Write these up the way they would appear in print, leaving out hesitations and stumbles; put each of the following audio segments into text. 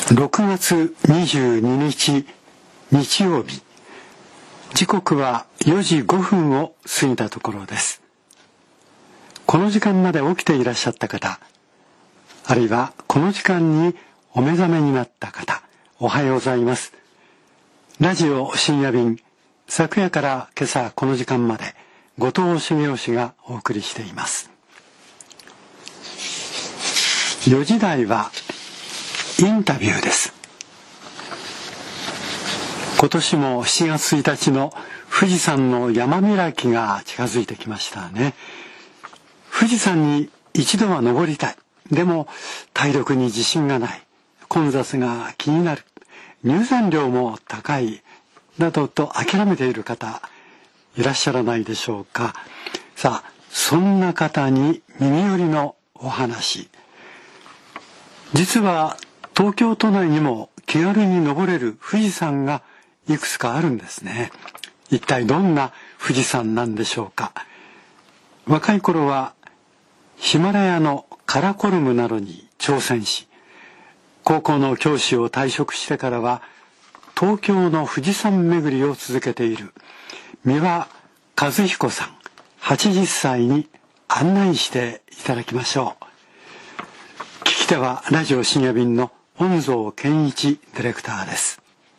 6月22日日曜日、時刻は4時5分を過ぎたところです。この時間まで起きていらっしゃった方、あるいはこの時間にお目覚めになった方、おはようございます。ラジオ深夜便、昨夜から今朝この時間まで後藤茂雄氏がお送りしています。4時台はインタビューです。今年も7月1日の富士山の山開きが近づいてきましたね。富士山に一度は登りたい。でも体力に自信がない。混雑が気になる。入山料も高い。などと諦めている方いらっしゃらないでしょうか。さあ、そんな方に耳寄りのお話。実は東京都内にも気軽に登れる富士山がいくつかあるんですね。一体どんな富士山なんでしょうか。若い頃はヒマラヤのカラコルムなどに挑戦し、高校の教師を退職してからは東京の富士山巡りを続けている三輪和彦さん80歳に案内していただきましょう。聞き手はラジオ深夜便の恩蔵健一ディレクターです。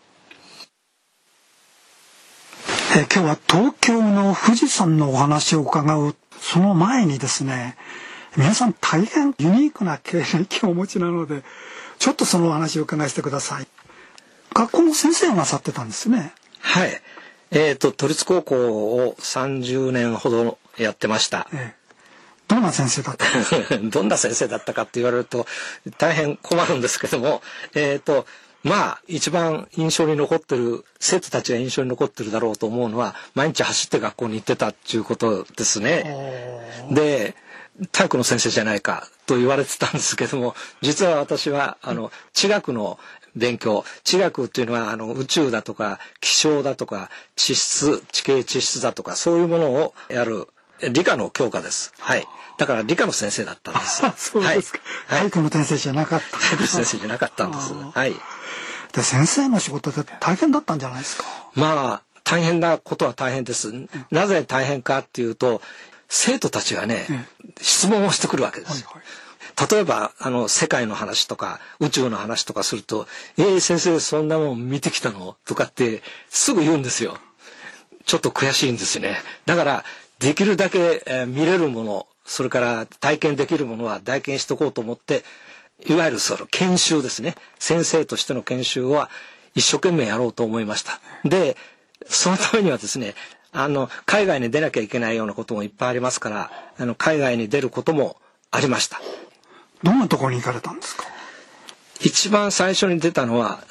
今日は東京の富士山のお話を伺うその前にですね、皆さん大変ユニークな経歴をお持ちなので、ちょっとそのお話を伺わせてください。学校の先生をなさってたんですね。 はい。都立高校を30年ほどやってました。 どんな先生だったどんな先生だったかって言われると大変困るんですけども、一番印象に残ってる、生徒たちが印象に残ってるだろうと思うのは、毎日走って学校に行ってたっていうことですね。で、体育の先生じゃないかと言われてたんですけども、実は私は地学の勉強、地学っていうのは宇宙だとか気象だとか地形地質だとかそういうものをやる理科の教科です。はい。だから理科の先生だったんです。 そうですか。 はい。 体育の先生じゃなかった。 体育の先生じゃなかったんです。はい。 で、先生の仕事って大変だったんじゃないですか。 まあ大変なことは大変です。なぜ大変かっていうと、生徒たちがね、質問をしてくるわけです。例えば世界の話とか宇宙の話とかすると「先生そんなもん見てきたの?」とかってすぐ言うんですよ。ちょっと悔しいんですよね。だからできるだけ、見れるもの、それから体験できるものは体験しとこうと思って、いわゆるその研修ですね。先生としての研修は一生懸命やろうと思いました。で、そのためにはですね、海外に出なきゃいけないようなこともいっぱいありますから、海外に出ることもありました。 どんなところに行かれたんですか。 一番最初に出たのは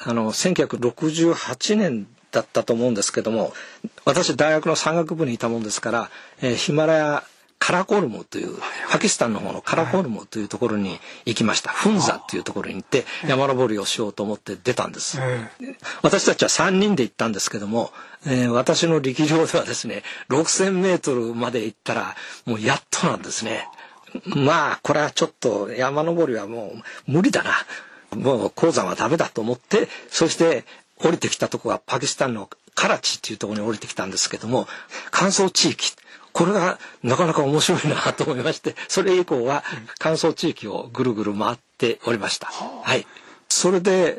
1968年だったと思うんですけども、私大学の山岳部にいたもんですから、ヒマラヤカラコルムというパキスタンの方のカラコルムというところに行きました。フンザというところに行って山登りをしようと思って出たんです。私たちは3人で行ったんですけども、私の力量ではですね6000メートルまで行ったらもうやっとなんですね。まあこれはちょっと山登りはもう無理だな、もう高山はダメだと思って、そして降りてきたところがパキスタンのカラチっていうところに降りてきたんですけども、乾燥地域、これがなかなか面白いなと思いまして、それ以降は乾燥地域をぐるぐる回っておりました。はい。それで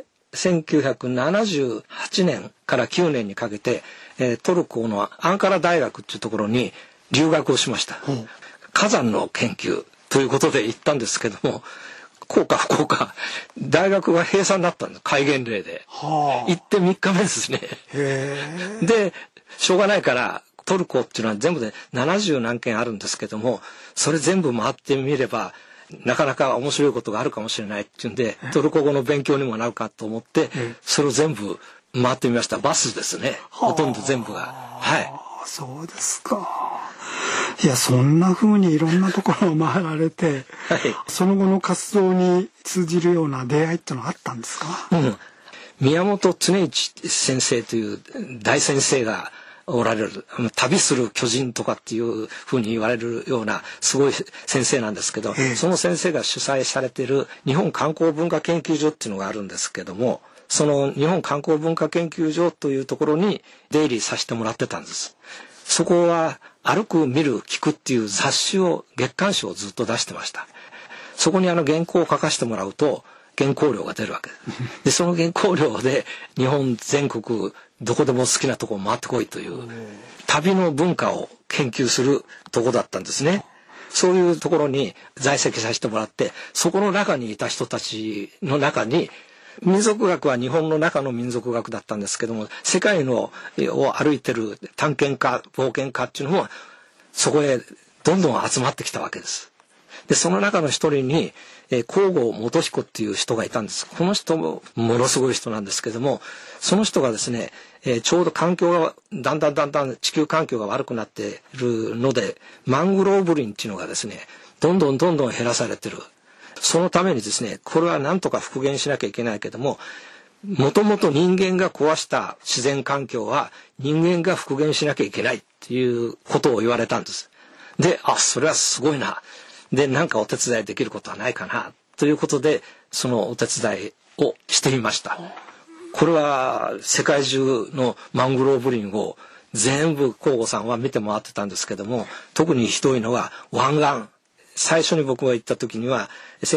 1978年から9年にかけて、トルコのアンカラ大学っていうところに留学をしました。火山の研究ということで行ったんですけども、幸か不幸か大学が閉鎖になったんです。戒厳令で、行って3日目ですね。でしょうがないからトルコっていうのは全部で70何件あるんですけども、それ全部回ってみればなかなか面白いことがあるかもしれないっていうんで、トルコ語の勉強にもなるかと思ってそれを全部回ってみました。バスですね、ほとんど全部が。はい。 そうですか。いや、そんな風にいろんなところを回られて、 はい、 その後の活動に通じるような出会いってのはあったんですか。 宮本常一先生という大先生がおられる、旅する巨人とかっていうふうに言われるようなすごい先生なんですけど、その先生が主催されている日本観光文化研究所っていうのがあるんですけども、その日本観光文化研究所というところに出入りさせてもらってたんです。そこは歩く、見る、聞くっていう雑誌を、月刊誌をずっと出してました。そこに原稿を書かせてもらうと原稿料が出るわけです。で、その原稿料で日本全国どこでも好きなとこ回ってこいという旅の文化を研究するとこだったんですね。そういうところに在籍させてもらって、そこの中にいた人たちの中に、民族学は日本の中の民族学だったんですけども、世界のを歩いてる探検家、冒険家っていうのもそこへどんどん集まってきたわけです。で、その中の一人に皇后元彦っていう人がいたんです。この人もものすごい人なんですけども、その人がですね、ちょうど環境がだんだん地球環境が悪くなっているので、マングローブ林っていうのがですね、どんどん減らされてる。そのためにですね、これはなんとか復元しなきゃいけないけども、もともと人間が壊した自然環境は人間が復元しなきゃいけないっていうことを言われたんです。で、それはすごいな。で、なんかお手伝いできることはないかなということで、そのお手伝いをしてみました。これは世界中のマングローブ林を全部皇后さんは見て回ってたんですけども、特にひどいのは湾岸。最初に僕が行った時には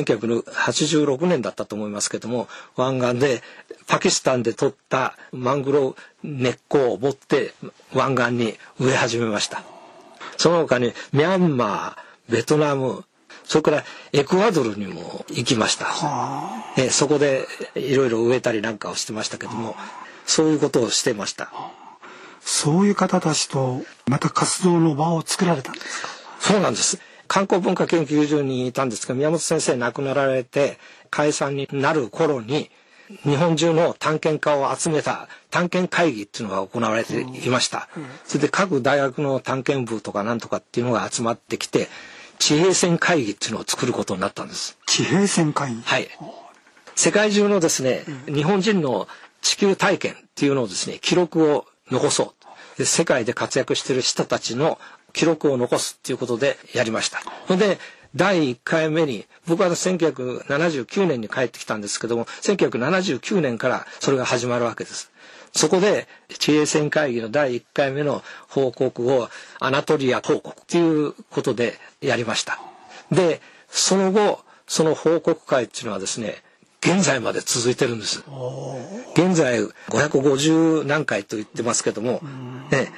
1986年だったと思いますけども、湾岸でパキスタンで取ったマングロー根っこを持って湾岸に植え始めました。その他にミャンマー、ベトナム、それからエクアドルにも行きました。そこでいろいろ植えたりなんかをしてましたけども、そういうことをしてました。 そういう方たちとまた活動の場を作られたんですか？ そうなんです。観光文化研究所にいたんですが、宮本先生亡くなられて解散になる頃に、日本中の探検家を集めた探検会議っていうのが行われていました。それで各大学の探検部とかなんとかっていうのが集まってきて、地平線会議っていうのを作ることになったんです。 地平線会議。 はい。世界中のですね、日本人の地球体験っていうのをですね、記録を残そう。で、世界で活躍している人たちの記録を残すっていうことでやりました。それで第1回目に、僕は1979年に帰ってきたんですけども、1979年からそれが始まるわけです。そこで地平線会議の第1回目の報告をアナトリア報告っていうことでやりました。で、その後、その報告会っていうのはですね、現在まで続いてるんです。現在550何回と言ってますけども、ね、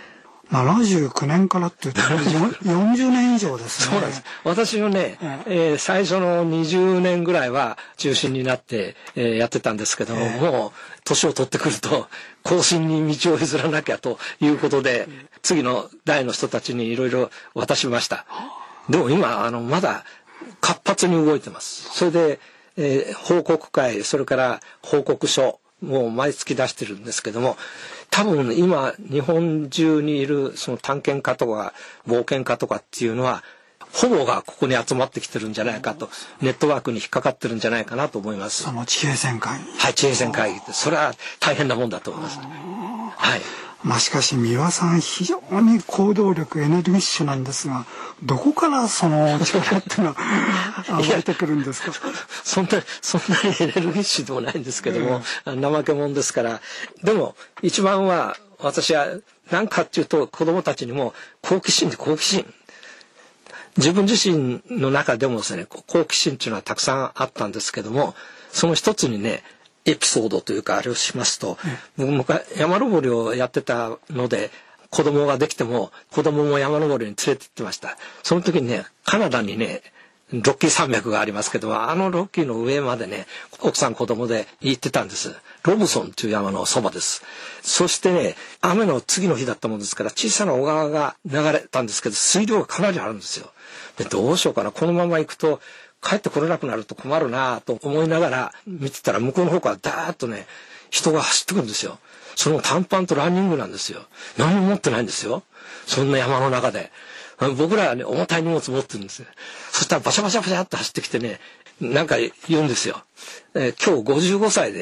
79年からって言って40年以上ですね。 そうなんです。私のね、最初の20年ぐらいは中心になって、やってたんですけども、もう年を取ってくると後進に道を譲らなきゃということで、次の代の人たちにいろいろ渡しました。でも今まだ活発に動いてます。それで、報告会、それから報告書もう毎月出してるんですけども、多分今日本中にいるその探検家とか冒険家とかっていうのはほぼがここに集まってきてるんじゃないかと、ネットワークに引っかかってるんじゃないかなと思います。 その地平線会議。 はい、地平線会議ってそれは大変なもんだと思います。はい。 しかし三輪さん非常に行動力エネルギッシュなんですが、どこからその力っていうのは湧いてくるんですか？ そんなにエネルギッシュでもないんですけども、怠け者ですから。でも一番は私は何かっていうと、子供たちにも好奇心。自分自身の中でもですね、好奇心っていうのはたくさんあったんですけども、その一つにね、エピソードというかあれをしますと、僕も山登りをやってたので、子供ができても子供も山登りに連れて行ってました。その時にね、カナダにね、ロッキー山脈がありますけど、ロッキーの上までね、奥さん子供で行ってたんです。ロブソンという山のそばです。そしてね、雨の次の日だったもんですから小さな小川が流れたんですけど、水量がかなりあるんですよ。で、どうしようかな、このまま行くと帰ってこれなくなると困るなと思いながら見てたら、向こうの方からダーッとね、人が走ってくるんですよ。その短パンとランニングなんですよ。何も持ってないんですよ。そんな山の中で。僕らはね、重たい荷物持ってるんです。そしたらバシャバシャバシャって走ってきてね、なんか言うんですよ。今日55歳で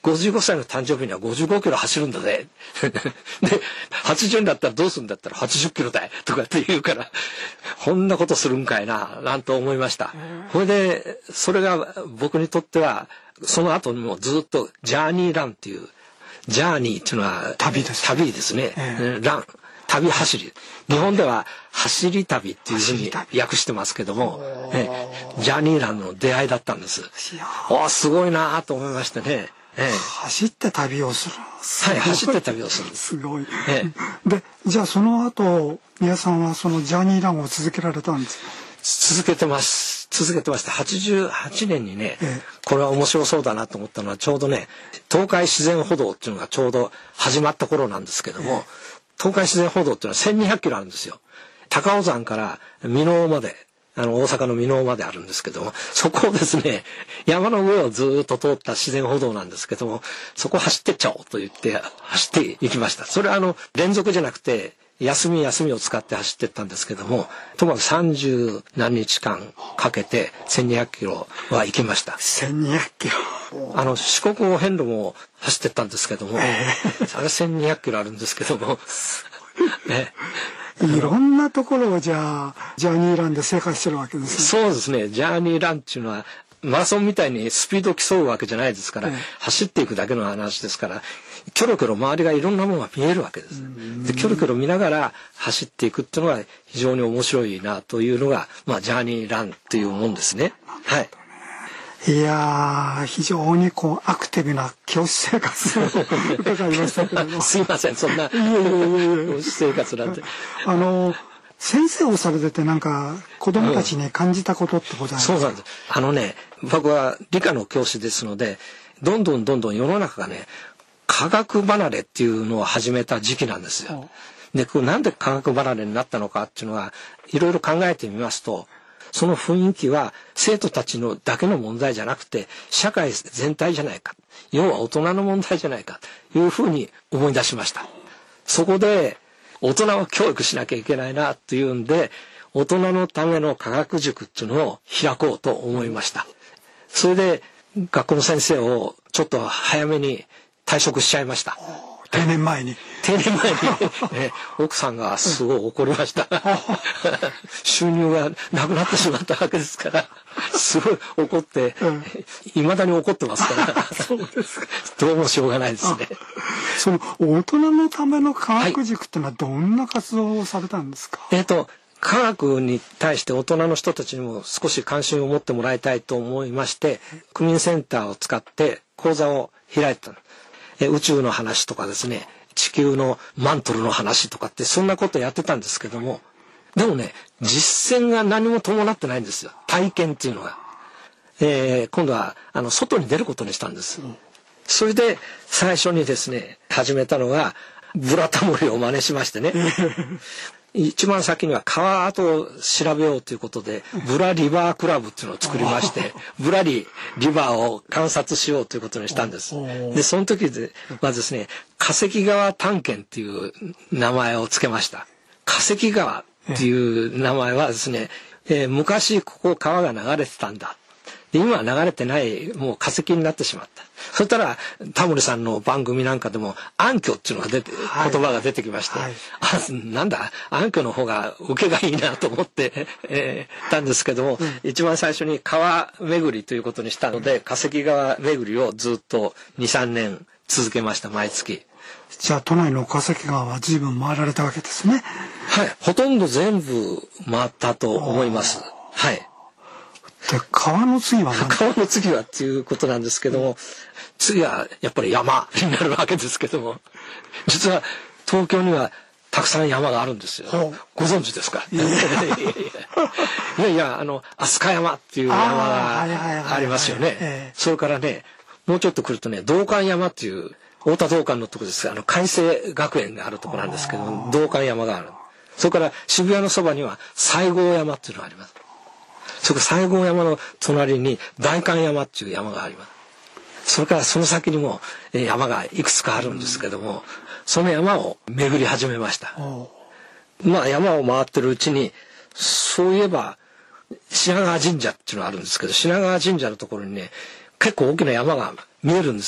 55歳の誕生日には55キロ走るんだぜ。で、80になったらどうするんだったら80キロだよとかって言うから、こんなことするんかいな、なんと思いました。それで、それが僕にとっては、その後にもずっとジャーニーランっていう、ジャーニーっていうのは旅ですね。ラン。旅走り。日本では走り旅っていうふうに訳してますけども、ジャーニーランの出会いだったんです。すごいなと思いましてね。 走って旅をする。 はい、走って旅をするんです。 すごい。で、じゃあその後、皆さんはそのジャーニーランを続けられたんですか？ 続けてました。88年にね、これは面白そうだなと思ったのはちょうどね、東海自然歩道っていうのがちょうど始まった頃なんですけども、東海自然歩道っていうのは1200キロあるんですよ。高尾山から箕面まで、大阪の箕面まであるんですけども、そこをですね、山の上をずっと通った自然歩道なんですけども、そこ走ってっちゃおうと言って走っていきました。それは連続じゃなくて、休みを使って走ってったんですけども、ともかく30何日間かけて1200キロは行きました。 1200キロ。 四国お遍路も走ってったんですけども、あれ1200キロあるんですけども、 いろんなところをじゃあジャーニーランで生活してるわけですね。そうですね。ジャーニーランっていうのはマラソンみたいにスピードを競うわけじゃないですから、走っていくだけの話ですから、キョロキョロ周りがいろんなものが見えるわけです。で、キョロキョロ見ながら走っていくっていうのが非常に面白いなというのが、ジャーニーランっていうもんですね。はい。 いや非常にアクティブな教師生活を伺いましたけども。 すいません、そんな教師生活なんて。 先生をされててなんか子供たちに感じたことってございますか？ そうなんです。僕は理科の教師ですので、どんどん世の中がね、科学離れっていうのを始めた時期なんですよ。で、なんで科学離れになったのかっていうのは、いろいろ考えてみますと、その雰囲気は生徒たちのだけの問題じゃなくて、社会全体じゃないか。要は大人の問題じゃないかというふうに思い出しました。そこで、大人を教育しなきゃいけないなっていうんで、大人のための科学塾っていうのを開こうと思いました。それで学校の先生をちょっと早めに退職しちゃいました。 定年前に奥さんがすごい怒りました収入がなくなってしまったわけですからすごい怒って、いまだに怒ってますからそうですか。 どうもしょうがないですね。 その大人のための科学塾ってのはどんな活動をされたんですか？ 科学に対して大人の人たちにも少し関心を持ってもらいたいと思いまして、区民センターを使って講座を開いた。宇宙の話とかですね、地球のマントルの話とかってそんなことやってたんですけども、でもね、実践が何も伴ってないんですよ。体験っていうのが。今度は外に出ることにしたんです。それで最初にですね、始めたのがブラタモリを真似しましてね。一番先には川跡を調べようということで、ブラリバークラブっていうのを作りまして、ブラリバーを観察しようということにしたんです。で、その時はですね、化石川探検っていう名前を付けました。化石川っていう名前はですね、昔ここ川が流れてたんだ。で、今は流れてない、もう化石になってしまった。そしたらタモリさんの番組なんかでも暗渠っていうのが言葉が出てきまして、なんだ暗渠の方が受けがいいなと思ってたんですけども、一番最初に川巡りということにしたので、化石川巡りをずっと 2,3 年続けました。毎月。 じゃあ都内の化石川は随分回られたわけですね。 はい、ほとんど全部回ったと思います。はい。 で、川の次は何？ 川の次はっていうことなんですけども、次はやっぱり山になるわけですけども、実は東京にはたくさん山があるんですよ。ご存知ですか？いや飛鳥山っていう山がありますよね。それからね、もうちょっと来るとね、道館山っていう太田道館のとこですが、海星学園があるとこなんですけど、道館山がある。それから渋谷のそばには西郷山っていうのがあります。それから西郷山の隣に代官山っていう山があります。それからその先にも山がいくつかあるんですけども、その山を巡り始めました。山を回ってるうちに、そういえば品川神社っていうのがあるんですけど、品川神社のところにね、結構大きな山が見えるんです。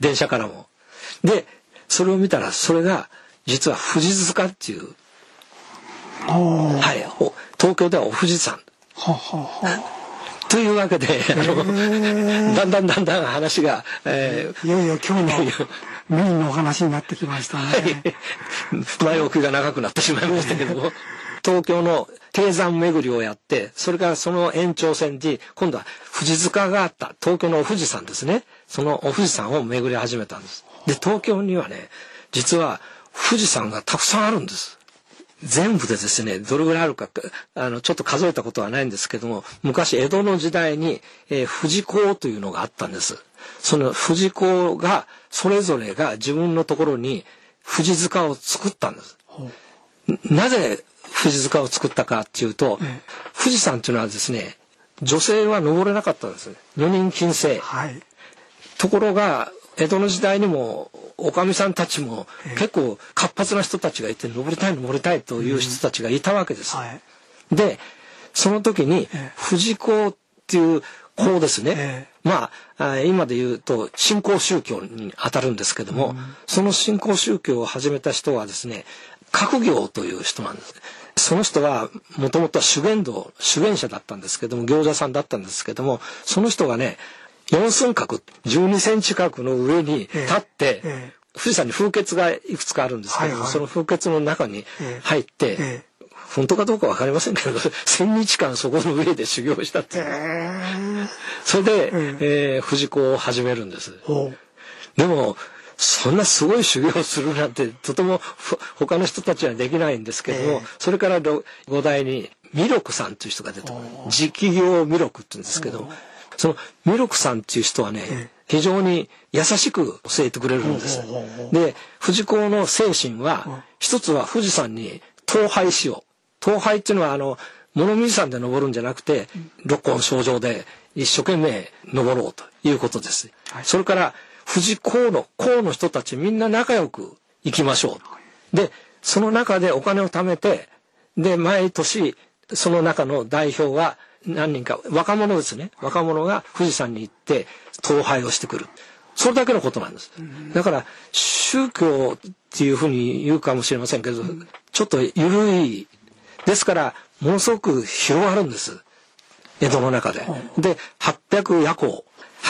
電車からも。でそれを見たらそれが実は富士塚っていう、はい、東京ではお富士山というわけでだんだん話が、 いよいよ今日のメインのお話になってきましたね。はい、 前置きが長くなってしまいましたけども東京の低山巡りをやって、それからその延長線に今度は富士塚があった東京のお富士山ですね。そのお富士山を巡り始めたんです。で東京にはね実は富士山がたくさんあるんです。全部でですねどれぐらいあるかちょっと数えたことはないんですけども、昔江戸の時代に、富士講というのがあったんです。その富士講がそれぞれが自分のところに富士塚を作ったんです。なぜ富士塚を作ったかっていうと、富士山っていうのはですね女性は登れなかったんですね。女人禁制、はい、ところが江戸の時代にもおかみさんたちも結構活発な人たちがいて登りたいという人たちがいたわけです、はい、でその時に富士講っていう講ですね、まあ今で言うと新興宗教に当たるんですけども、その新興宗教を始めた人はですね覚行という人なんです。その人はもともとは修験者だったんですけども、行者さんだったんですけども、その人がね4寸角12センチ角の上に立って、富士山に風穴がいくつかあるんですけども、その風穴の中に入って、本当かどうか分かりませんけど1000日間そこの上で修行したって、それで、富士講を始めるんです。でもそんなすごい修行をするなんてとても他の人たちはできないんですけども、それから五代に弥勒さんという人が出てくる。直行弥勒って言うんですけど、その弥勒さんっていう人はね、非常に優しく教えてくれるんです。で富士講の精神は一つは富士山に登拝しよう。登拝っていうのは物見山で登るんじゃなくて六根清浄で一生懸命登ろうということです。それから富士講の人たちみんな仲良く行きましょう。でその中でお金を貯めて、で毎年その中の代表は何人か若者ですね、若者が富士山に行って登拝をしてくる。それだけのことなんです。だから宗教っていうふうに言うかもしれませんけど、ちょっと緩いですからものすごく広がるんです、江戸の中で。で800夜行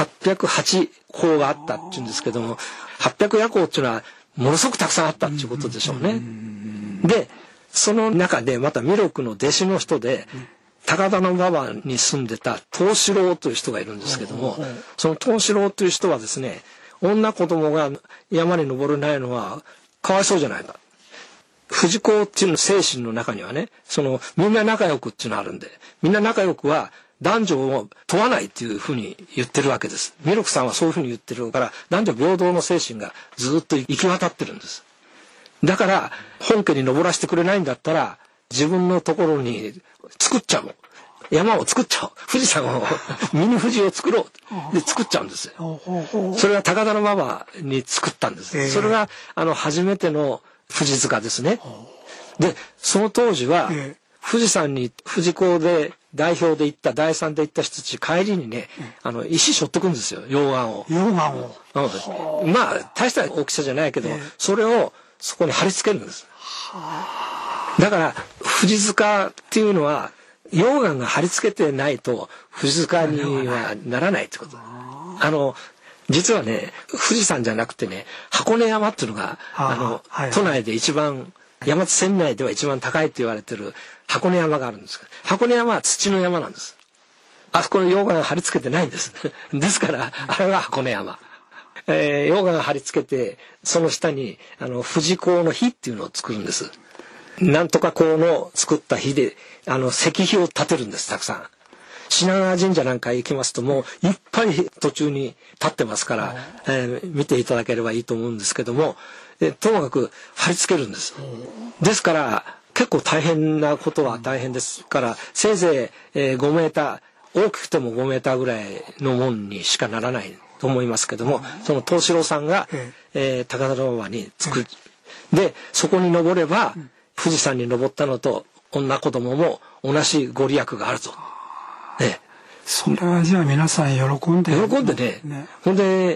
808講があったっていうんですけども、800夜行っていうのはものすごくたくさんあったっていうことでしょうね。でその中でまた弥勒の弟子の人で高田馬場に住んでた東四郎という人がいるんですけども、その東四郎という人はですね、女子供が山に登れないのはかわいそうじゃないか。富士講っていうの精神の中にはね、みんな仲良くっていうのがあるんで、みんな仲良くは男女を問わないっていうふうに言ってるわけです。弥勒さんはそういうふうに言ってるから、男女平等の精神がずっと行き渡ってるんです。だから本家に登らせてくれないんだったら自分のところに作っちゃう。山を作っちゃおう。富士山をミニ富士を作ろう。で作っちゃうんですよ。それが高田馬場に作ったんです。それが初めての富士塚ですね。でその当時は富士山に富士講で代表で行った第三で行った人たち帰りにね、石背負ってくんですよ、溶岩を。まあ大した大きさじゃないけど、それをそこに貼り付けるんです。だから富士塚っていうのは溶岩が貼り付けてないと富士塚にはならないってこと。実はね富士山じゃなくてね、箱根山っていうのが都内で一番山手線内では一番高いって言われてる箱根山があるんですけど、箱根山は土の山なんです。あそこに溶岩が貼り付けてないんですですからあれは箱根山。溶岩が貼り付けてその下に富士講の火っていうのを作るんです。なんとか講の作った火で石碑を建てるんです。たくさん品川神社なんか行きますともういっぱい途中に立ってますから、見ていただければいいと思うんですけども、ともかく貼り付けるんです。ですから結構大変なことは大変ですから、せいぜい5メーター大きくても5メーターぐらいのもんにしかならないと思いますけども、その東四郎さんが、高田馬場に作る。でそこに登れば富士山に登ったのと女子供も同じご利益があるぞ。 それはじゃあ皆さん喜んでね。ほんで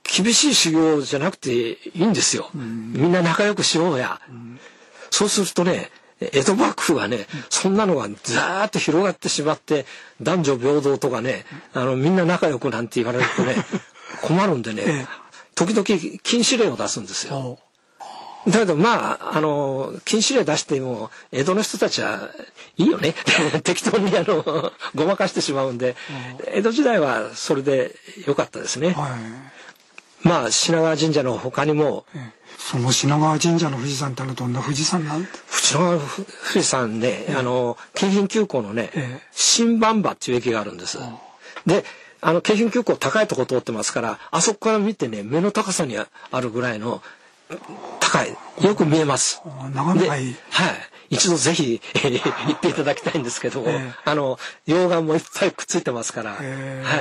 厳しい修行じゃなくていいんですよ。みんな仲良くしようや。そうするとね、江戸幕府はね、そんなのがザーッと広がってしまって、男女平等とかね、みんな仲良くなんて言われるとね、困るんでね、時々禁止令を出すんですよ。だけどまあ、禁止令出しても、江戸の人たちはいいよね。適当にごまかしてしまうんで、江戸時代はそれで良かったですね。まあ、品川神社の他にも、 その品川神社の富士山ってどんな富士山なんて？ 品川富士山ね、京浜急行のね、新馬場っていう駅があるんです。で、京浜急行高いとこ通ってますから、あそこから見てね、目の高さにあるぐらいの高い、よく見えます。 眺めがいい。 はい。一度ぜひ行っていただきたいんですけども、溶岩もいっぱいくっついてますから、はい。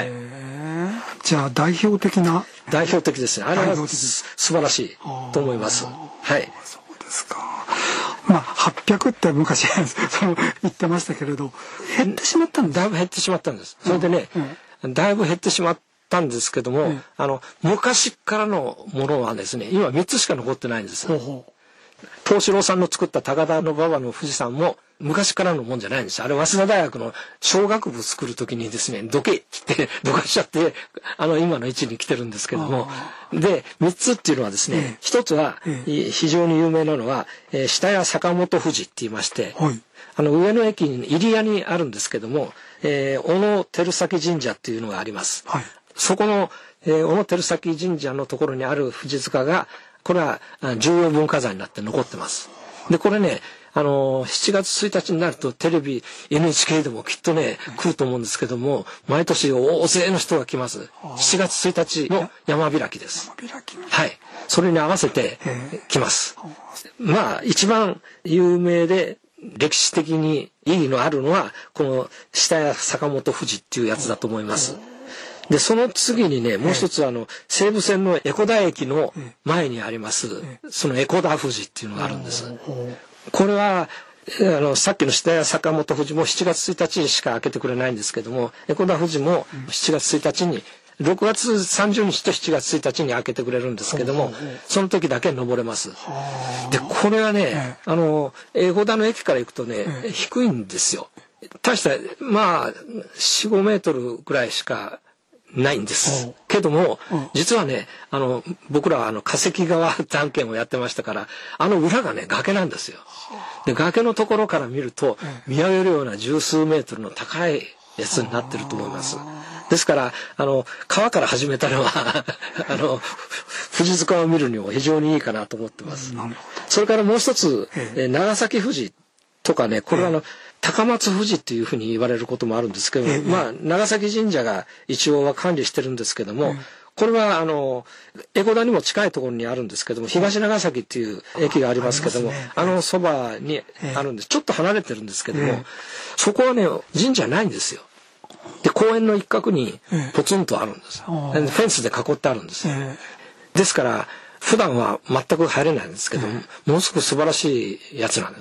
じゃあ代表的ですね。あれは素晴らしいと思います。はい。 そうですか。まあ800って昔言ってましたけれど、減ってしまったんです。 だいぶ減ってしまったんです。それでね、だいぶ減ってしまったんですけども、昔からのものはですね、今3つしか残ってないんです。東四郎さんの作った高田馬場の富士山も昔からのもんじゃないんです。あれ、早稲田大学の小学部作るときにですね、どけってどかしちゃって、今の位置に来てるんですけども。で、3つっていうのはですね、1つは、非常に有名なのは、下谷坂本富士って言いまして、上野駅に入谷にあるんですけども、小野照崎神社っていうのがあります。そこの、小野照崎神社のところにある富士塚が、これは重要文化財になって残ってます。で、これね、7月1日になるとテレビ NHK でもきっとね、来ると思うんですけども、毎年大勢の人が来ます。7月1日の山開きです。はい。それに合わせて来ます。まあ、一番有名で歴史的に意義のあるのは、この下谷坂本富士っていうやつだと思います。で、その次にね、もう一つ西武線の江古田駅の前にあります、その江古田富士っていうのがあるんです。これは、さっきの下谷坂本富士も7月1日にしか開けてくれないんですけども、江古田富士も7月1日に、6月30日と7月1日に開けてくれるんですけども、その時だけ登れます。で、これはね、江古田の駅から行くとね、低いんですよ。大した、まあ、4、5メートルぐらいしか、ないんです。けども、実はね、僕らは化石川探検をやってましたから、裏がね、崖なんですよ。で、崖のところから見ると、見上げるような十数メートルの高いやつになってると思います。ですから、川から始めたのは、富士塚を見るにも非常にいいかなと思ってます。それからもう一つ、長崎富士とかね、これは高松富士っていうふうに言われることもあるんですけど、まあ、長崎神社が一応は管理してるんですけども、これは江古田にも近いところにあるんですけども、東長崎っていう駅がありますけども、そばにあるんです。ちょっと離れてるんですけども、そこはね、神社ないんですよ。で、公園の一角にポツンとあるんです。フェンスで囲ってあるんです。ですから、普段は全く入れないんですけども、ものすごく素晴らしいやつなんです。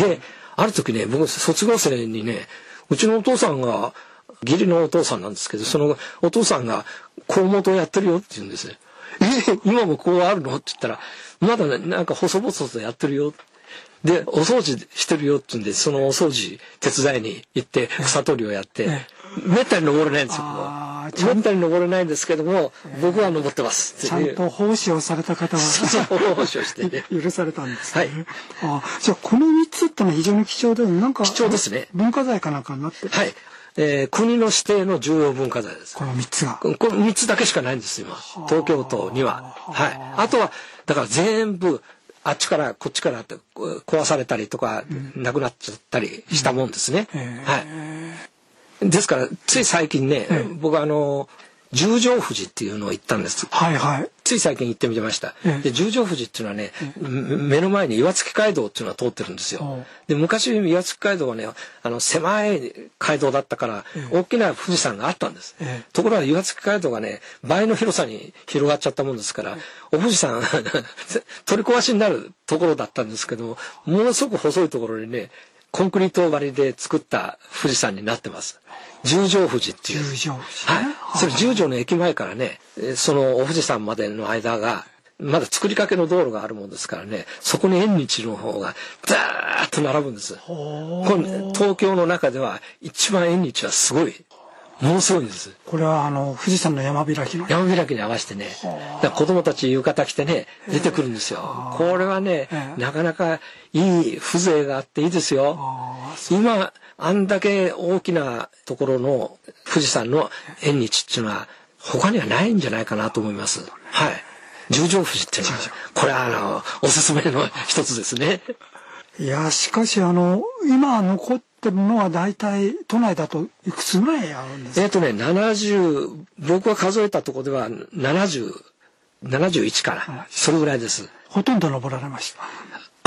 で、ある時ね、僕卒業生にね、うちのお父さんが、義理のお父さんなんですけど、そのお父さんが河本をやってるよって言うんですよ。今もこうあるのって言ったら、まだね、なんか細々とやってるよ。で、お掃除してるよって言うんで、そのお掃除手伝いに行って草取りをやって、めったに登れないんですよ。めったに登れないんですけども、僕は登ってますっていう。 ちゃんと奉仕をされた方は奉仕をして、 許されたんですね。 はい。じゃあこの3つってのは非常に貴重で、なんか貴重ですね。 文化財かなんかになってる。 はい。国の指定の重要文化財です。 この3つが。 この3つだけしかないんです今。東京都には。はい。あとはだから全部あっちからこっちからって壊されたりとか、なくなっちゃったりしたもんですね。はい。ですからつい最近ね、僕十条富士っていうのを行ったんです。 はいはい。 つい最近行ってみてました。で、十条富士っていうのはね、目の前に岩槻街道っていうのが通ってるんですよ。で、昔岩槻街道はね、狭い街道だったから、大きな富士山があったんです。ところが岩槻街道がね、倍の広さに広がっちゃったもんですから、お富士山取り壊しになるところだったんですけども、ものすごく細いところにね、 コンクリート張りで作った富士山になってます。十条富士っていう。 十条富士、ね。 はい。それ十条の駅前からね、そのお富士山までの間が、まだ作りかけの道路があるもんですからね、そこに縁日の方がザーッと並ぶんです。これ東京の中では一番縁日はすごい。ものすごいんです。 これは富士山の山開きの山開きに合わせてね、だから子供たち浴衣着てね出てくるんですよ。これはね、なかなかいい風情があっていいですよ。今あんだけ大きなところの富士山の縁日っていうのは他にはないんじゃないかなと思います。はい。十条富士っていうのはこれはおすすめの一つですね。 いやしかし今残ってるのは大体都内だといくつぐらいあるんですか ？70、僕が数えたところでは71かな。それぐらいです。 ほとんど登られました。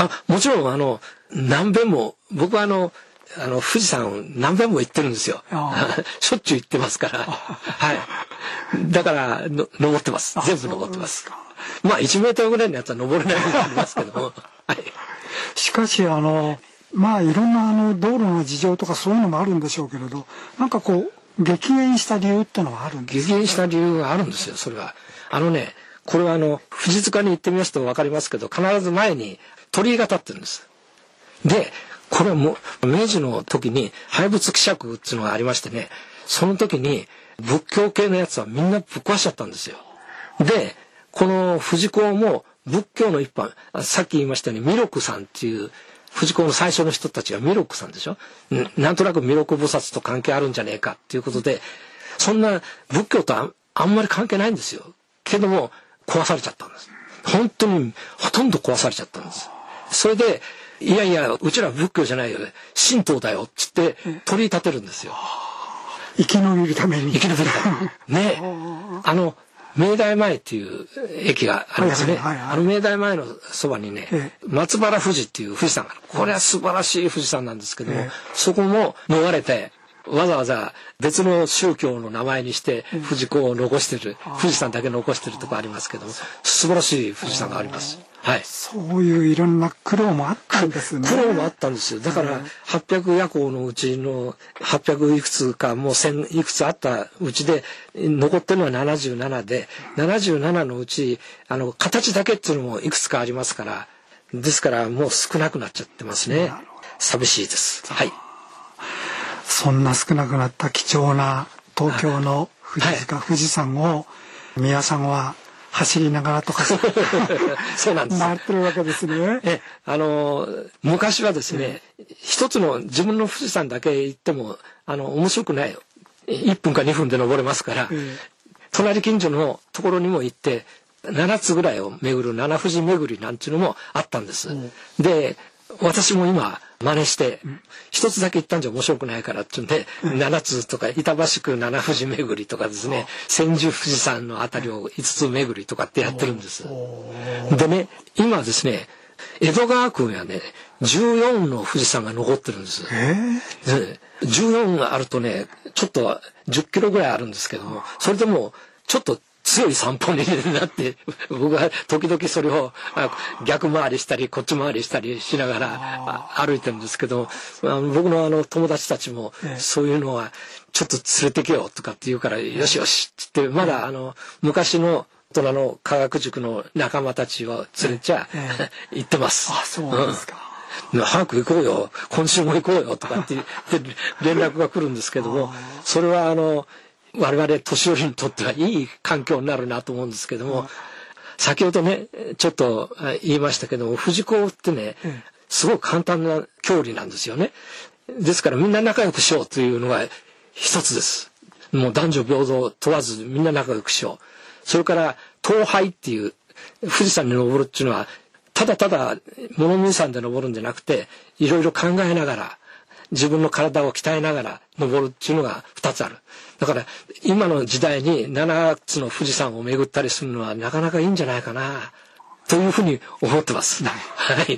もちろん何遍も、僕は富士山何遍も行ってるんですよ。しょっちゅう行ってますから。はい。だから登ってます。全部登ってます。まあ1メートルぐらいのやつは登れないのがありますけども。はい。 しかしまあいろんな道路の事情とかそういうのもあるんでしょうけれど、なんか激減した理由ってのはあるんですか？ 激減した理由があるんですよ、それは。これは富士塚に行ってみますと分かりますけど、必ず前に鳥居が立ってるんです。で、これはもう明治の時に廃仏希釈っていうのがありましてね、その時に仏教系のやつはみんなぶっ壊しちゃったんですよ。で、この富士講も仏教の一般、さっき言いましたように弥勒さんっていう富士講の最初の人たちが弥勒さんでしょ。なんとなく弥勒菩薩と関係あるんじゃねえかっていうことで、そんな仏教とあんまり関係ないんですよ。けども壊されちゃったんです。本当にほとんど壊されちゃったんです。それでいやいやうちら仏教じゃないよ神道だよっつって取り立てるんですよ。 生き延びるために。 生き延びるために。ね。明大前っていう駅がありますね。明大前のそばにね、松原富士っていう富士山がある。これは素晴らしい富士山なんですけども、そこも逃れて、わざわざ別の宗教の名前にして富士講を残してる、富士山だけ残してるとこありますけども、素晴らしい富士山があります。はい。 そういういろんな苦労もあったんですね。 苦労もあったんですよ。だから800夜行のうちの800いくつかもう1000いくつあったうちで残ってるのは77で、77のうち形だけっていうのもいくつかありますから、ですからもう少なくなっちゃってますね。寂しいです。はい。 そんな少なくなった貴重な東京の富士山を宮さんは走りながらとかそうなんです。 回ってるわけですね。 昔はですね、一つの自分の富士山だけ行っても面白くないよ。1分か2分で登れますから、隣近所のところにも行って7つぐらいを巡る七富士巡りなんていうのもあったんです。で、私も今真似して一つだけ行ったんじゃ面白くないからっていうんで7つとか板橋区七富士巡りとかですね、千住富士山のあたりを5つ巡りとかってやってるんです。でね、今ですね、江戸川区にはね14の富士山が残ってるんです。14があるとねちょっと10キロぐらいあるんですけども、それでもちょっと強い散歩になって僕は時々それを逆回りしたりこっち回りしたりしながら歩いてるんですけど、僕の友達たちもそういうのはちょっと連れてけよとかって言うからよしよしって言って、まだ昔の大人の科学塾の仲間たちを連れちゃ行ってます。 あ、そうですか。 早く行こうよ今週も行こうよとかって連絡が来るんですけども、それは我々年寄りにとってはいい環境になるなと思うんですけども、先ほどねちょっと言いましたけども、富士講ってねすごく簡単な教理なんですよね。ですからみんな仲良くしようというのが一つです。もう男女平等問わずみんな仲良くしよう。それから登拝っていう富士山に登るっていうのはただただ物見山で登るんじゃなくて、いろいろ考えながら自分の体を鍛えながら登るっていうのが2つある。だから今の時代に7つの富士山を巡ったりするのはなかなかいいんじゃないかなというふうに思ってます。はい。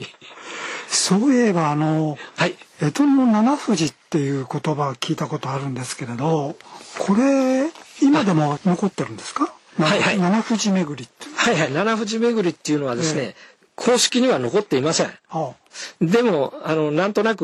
そういえばはい、 江戸の七富士っていう言葉を聞いたことあるんですけれど、これ今でも残ってるんですか？ はいはい。 七富士巡りって。 はいはい。七富士巡りっていうのはですね、公式には残っていません。でもなんとなく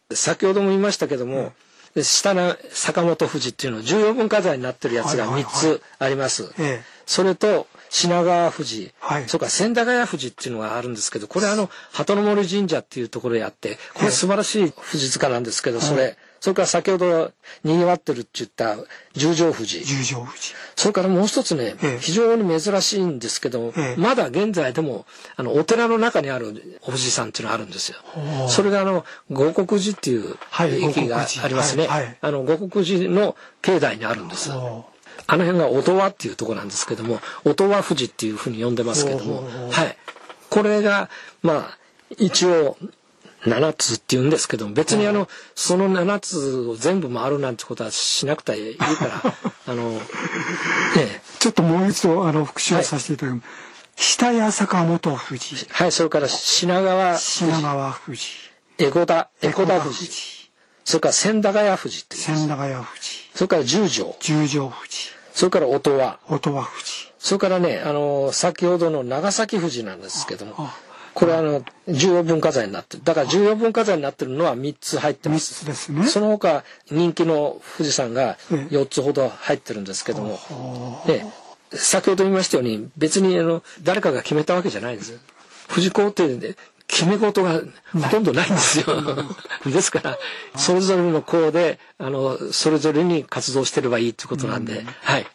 先ほども言いましたけども、下の坂本富士っていうの重要文化財になってるやつが3つあります。それと品川富士、それから千駄ヶ谷富士っていうのがあるんですけど、これ鳩の森神社っていうところであって、これ素晴らしい富士塚なんですけど、それから先ほど賑わってるって言った十条富士。それからもう一つね、非常に珍しいんですけど、まだ現在でもお寺の中にあるお富士山っていうのがあるんですよ。それが護国寺っていう駅がありますね。護国寺の境内にあるんです。あの辺が音羽っていうところなんですけども、音羽富士っていうふうに呼んでますけども、これが一応7つって言うんですけども、別にその7つを全部回るなんてことはしなくていいからちょっともう一度復習させていただきます。下谷坂本富士、 それから品川富士、 江古田富士、それから千駄ヶ谷富士って言います。それから十条富士、それから音羽富士、それからね先ほどの長崎富士なんですけども、これ重要文化財になってる。だから重要文化財になってるのは3つ入ってます。 3つですね。 その他人気の富士山が4つほど入ってるんですけども、先ほど言いましたように別に誰かが決めたわけじゃないんですよ。富士工程で決め事がほとんどないんですよ。ですからそれぞれの校でそれぞれに活動してればいいってことなんで、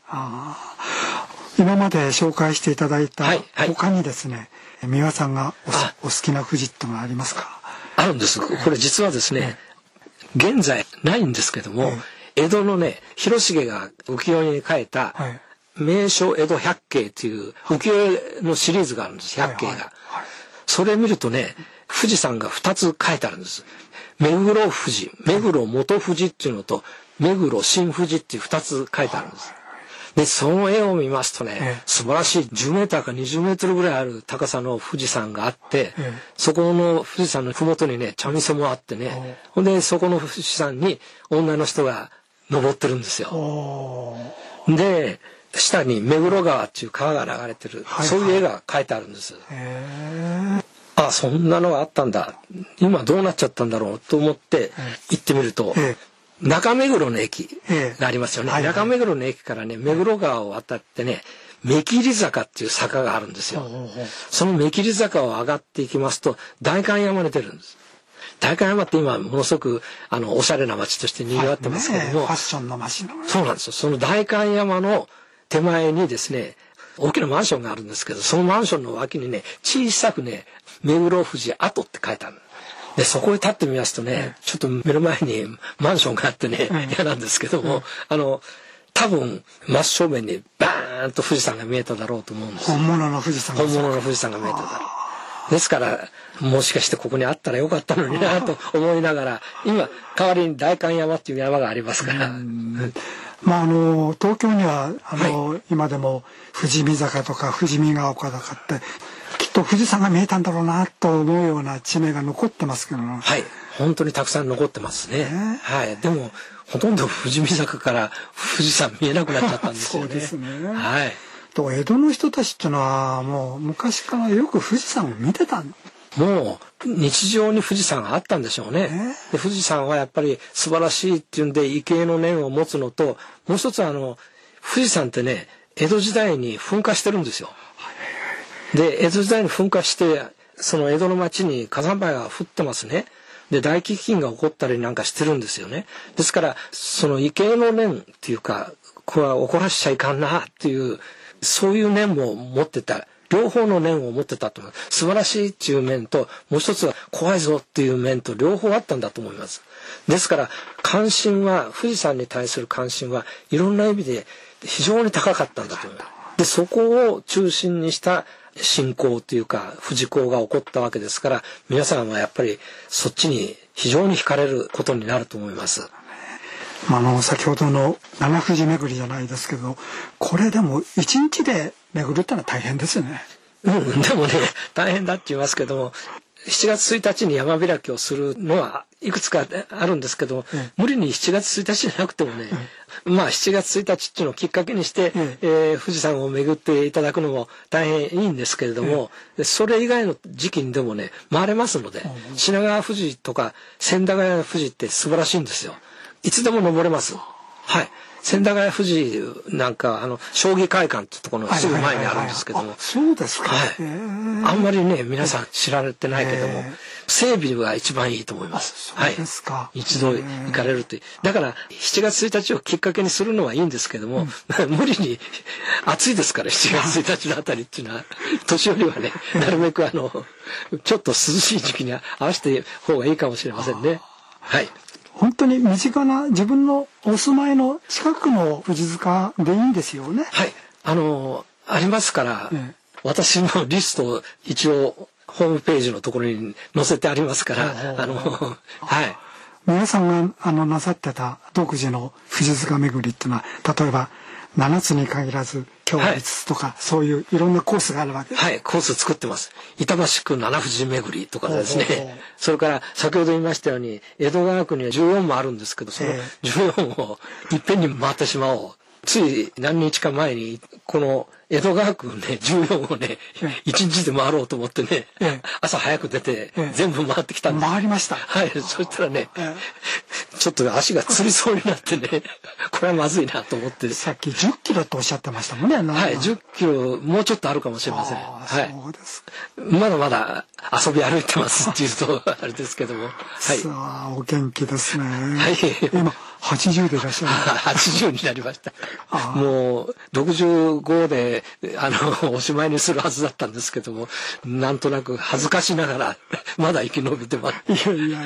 今まで紹介していただいた他にですね、三輪さんがお好きな富士ってのはありますか？ あるんです。これ実はですね、現在ないんですけども、江戸のね広重が浮世絵に描いた名所江戸百景っていう浮世絵のシリーズがあるんです。百景が。それ見るとね、富士山が2つ書いてあるんです。目黒富士、目黒元富士っていうのと目黒新富士っていう2つ書いてあるんです。でその絵を見ますとね、素晴らしい10メーターか20メートルぐらいある高さの富士山があって、そこの富士山の麓にね茶店もあってね、ほんでそこの富士山に女の人が登ってるんですよ。で下に目黒川っていう川が流れてる、そういう絵が描いてあるんです。そんなのがあったんだ、今どうなっちゃったんだろうと思って行ってみると、中目黒の駅がありますよね。中目黒の駅からね目黒川を渡ってね目切坂っていう坂があるんですよ。その目切坂を上がっていきますと代官山に出るんです。代官山って今ものすごくおしゃれな街として賑わってますけども、 ファッションの街の。 そうなんですよ。その代官山の手前にですね大きなマンションがあるんですけど、そのマンションの脇にね小さくね目黒富士跡って書いてある。でそこへ立ってみますとね、ちょっと目の前にマンションがあってね嫌なんですけども、多分真正面にバーンと富士山が見えただろうと思うんです。 本物の富士山が見えただろう。ですからもしかしてここにあったらよかったのになと思いながら、今代わりに代官山っていう山がありますから。 東京には今でも富士見坂とか富士見ヶ丘とかってきっと富士山が見えたんだろうなと思うような地名が残ってますけど、 本当にたくさん残ってますね。でもほとんど富士見坂から富士山見えなくなっちゃったんですよね。 そうですね。江戸の人たちっていうのはもう昔からよく富士山を見てた。 もう日常に富士山があったんでしょうね。で富士山はやっぱり素晴らしいっていうんで畏敬の念を持つのと、もう一つは富士山ってね江戸時代に噴火してるんですよ。で江戸時代に噴火してその江戸の町に火山灰が降ってますね。で大飢饉が起こったりなんかしてるんですよね。ですからその畏敬の念っていうか、これは怒らしちゃいかんなっていうそういう念も持ってた。両方の念を持ってたと思う。素晴らしいっていう面と、もう一つは怖いぞっていう面と両方あったんだと思います。ですから関心は、富士山に対する関心はいろんな意味で非常に高かったんだと思います。でそこを中心にした信仰というか富士講が起こったわけですから、皆さんはやっぱりそっちに非常に惹かれることになると思います。 先ほどの七富士巡りじゃないですけど、これでも一日で巡るってのは大変ですよね。 でもね大変だって言いますけども、 7月1日に山開きをするのはいくつかあるんですけど、無理に7月1日じゃなくてもね、まあ7月1日っていうのをきっかけにして、富士山を巡っていただくのも大変いいんですけれども、それ以外の時期にでもね回れますので、品川富士とか千駄ヶ谷富士って素晴らしいんですよ。いつでも登れます。はい。千駄ヶ谷富士なんか将棋会館ってところのすぐ前にあるんですけども、 そうですか。 はい。あんまりね皆さん知られてないけども、整備が一番いいと思います。 そうですか。 はい。一度行かれるという。だから7月1日をきっかけにするのはいいんですけども、無理に暑いですから7月1日のあたりっていうのは年寄りはねなるべくちょっと涼しい時期に合わせて方がいいかもしれませんね。はい。 本当に身近な自分のお住まいの近くの富士塚でいいんですよね。 はい。ありますから、私のリストを一応ホームページのところに載せてありますから、はい。 皆さんがなさってた独自の富士塚巡りっていうのは、例えば7つに限らず今日は5つとか、そういういろんなコースがあるわけです。 はい、コース作ってます。板橋区七富士巡りとかですね。それから先ほど言いましたように江戸川区には14もあるんですけど、その14をいっぺんに回ってしまおう。つい何日か前にこの江戸川区ね14をね1日で回ろうと思ってね、朝早く出て全部回ってきたんです。 回りました。 はい、そしたらね、ちょっと足がつりそうになってねこれはまずいなと思って。 さっき10キロとおっしゃってましたもんね。 はい、10キロもうちょっとあるかもしれません。はい、 そうですか。 まだまだ遊び歩いてますっていうとあれですけども、はい。 さあお元気ですね。 はい。 今80でいらっしゃる。 80になりました。もう65でおしまいにするはずだったんですけども、なんとなく恥ずかしながらまだ生き延びてます。 いや、はい、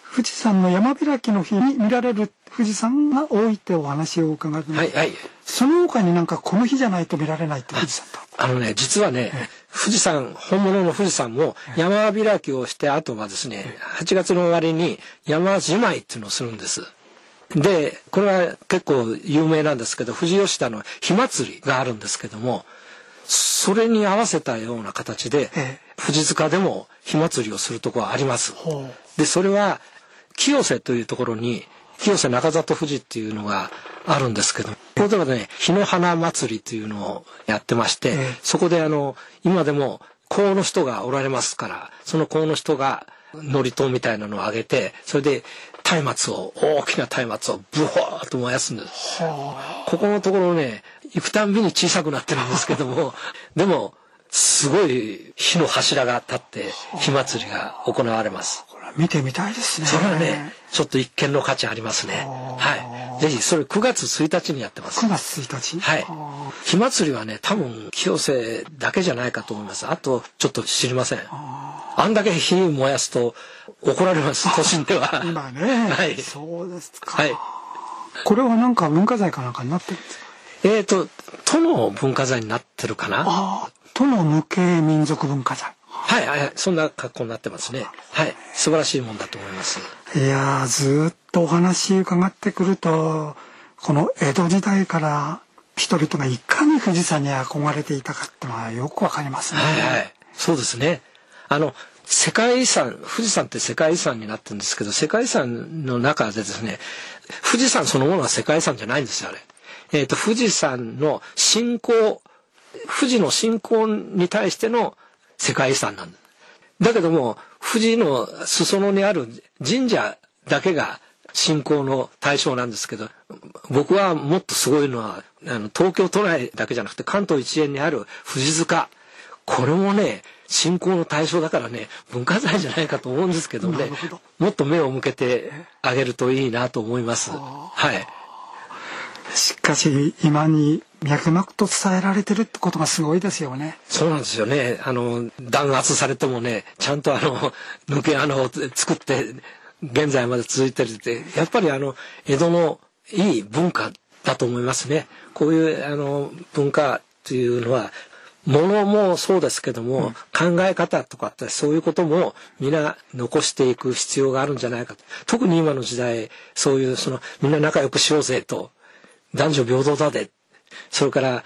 富士山の山開きの日に見られる富士山が多いってお話を伺ってます。はい。その他になんかこの日じゃないと見られないって富士山と。 実はね、富士山、本物の富士山も山開きをしてあとはですね、8月の終わりに山じまいっていうのをするんです。で、これは結構有名なんですけど、富士吉田の火祭りがあるんですけども、それに合わせたような形で、富士塚でも火祭りをするところはあります。で、それは清瀬というところに、清瀬中里富士っていうのがあるんですけど、ここではね、火の花祭りというのをやってまして、そこで今でも講の人がおられますから、その講の人が祝詞みたいなのをあげて、それで大きな松明をブワーッと燃やすんです。ここのところね、行くたんびに小さくなってるんですけども、でもすごい火の柱が立って火祭りが行われます。 見てみたいですね。 それはね、ちょっと一見の価値ありますね。はい。ぜひ、それ9月1日にやってます。 9月1日？ はい。火祭りはね、多分、清瀬だけじゃないかと思います。あと、ちょっと知りません。あんだけ火燃やすと怒られます、都心では。 今ね。 はい。 そうですか。 はい。 これはなんか文化財かなんかになってるんですか？ 都の文化財になってるかな。 都の無形民族文化財。 はい、そんな格好になってますね。はい、素晴らしいもんだと思います。 いやー、ずっとお話伺ってくると、この江戸時代から人々がいかに富士山に憧れていたかってのはよくわかりますね。 はい、そうですね。世界遺産、富士山って世界遺産になってるんですけど、世界遺産の中でですね、富士山そのものは世界遺産じゃないんですよ、あれ。富士山の信仰、富士の信仰に対しての世界遺産なんだ。だけども、富士の裾野にある神社だけが信仰の対象なんですけど、僕はもっとすごいのは、東京都内だけじゃなくて関東一円にある富士塚。これもね、信仰の対象だからね、文化財じゃないかと思うんですけどね、もっと目を向けてあげるといいなと思います。はい。 しかし今に脈々と伝えられてるってことがすごいですよね。 そうなんですよね。弾圧されてもね、ちゃんと抜け穴を作って現在まで続いてるって、やっぱり江戸のいい文化だと思いますね。こういう文化っていうのは物もそうですけども、考え方とかってそういうことも皆残していく必要があるんじゃないかと。特に今の時代、そういうみんな仲良くしようぜと、男女平等だで、それから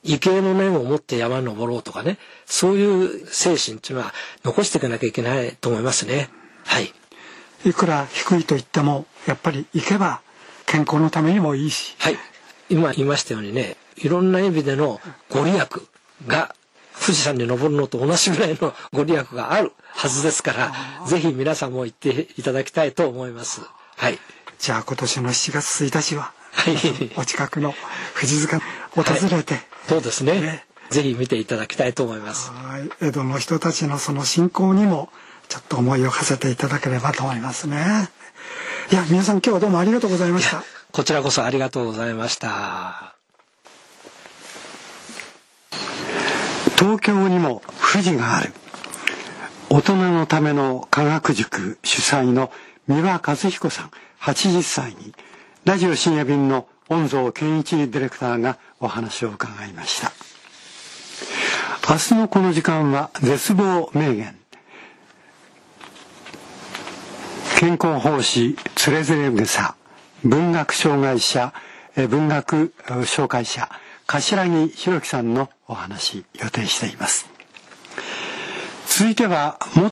畏敬の念を持って山に登ろうとかね、そういう精神っていうのは残していかなきゃいけないと思いますね。はい。 いくら低いと言ってもやっぱり行けば健康のためにもいいし。 はい。今言いましたようにね、いろんな意味でのご利益が富士山に登るのと同じぐらいのご利益があるはずですから、ぜひ皆さんも行っていただきたいと思います。はい。 じゃあ今年の7月1日は、 はい、 お近くの富士塚を訪れて、はい、 そうですね。ぜひ見ていただきたいと思います。 はい。江戸の人たちのその信仰にもちょっと思いを馳せていただければと思いますね。いや、皆さん今日はどうもありがとうございました。 こちらこそありがとうございました。 東京にも富士がある。大人のための科学塾主催の三輪和彦さん80歳にラジオ深夜便の恩蔵健一ディレクターがお話を伺いました。明日のこの時間は絶望名言、健康奉仕つれづれ草文学障害者文学紹介者柏木弘樹さんのお話予定しています。続いては